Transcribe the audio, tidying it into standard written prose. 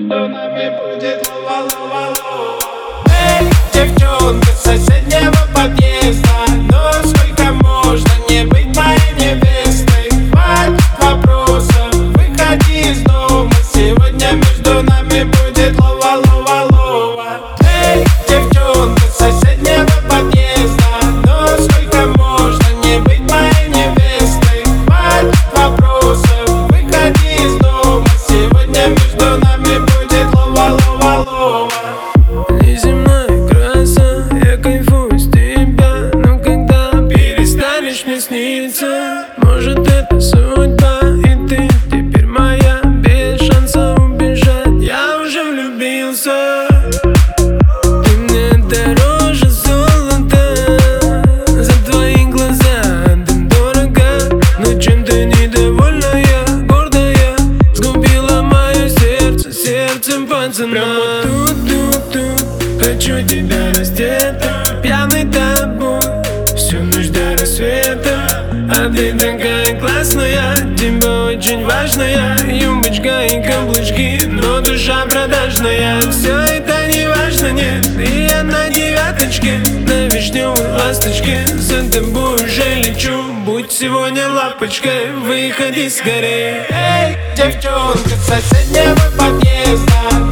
между нами будет лова-лова-лова. Эй, девчонка с соседнего подъезда, но сколько можно не быть моей невестой? Хватит вопросов, выходи из дома, сегодня между нами будет лова-лова-лова. Эй, девчонка с соседнего подъезда, но сколько можно не быть моей невестой? Хватит вопросов, выходи из дома, сегодня между нами будет лова-лова-лова. Неземная краса, я кайфую с тебя, но когда перестанешь мне сниться, может это судьба, и ты теперь моя, без шанса убежать, я уже влюбился. Ты мне дороже золота, за твои глаза отдам дорого, но чем ты недовольная, гордая, сгубила мое сердце, сердцем пацана. Прямо тут, хочу тебя раздета, пьяный тобой, всю ночь до рассвета. А ты такая классная, тебе очень важная, юмбочка и каблучки, но душа продажная. Все это не важно, нет, и я на девяточке, на вишневой ласточке, за тобой уже лечу. Будь сегодня лапочкой, выходи скорее. Эй, девчонка с соседнего подъезда,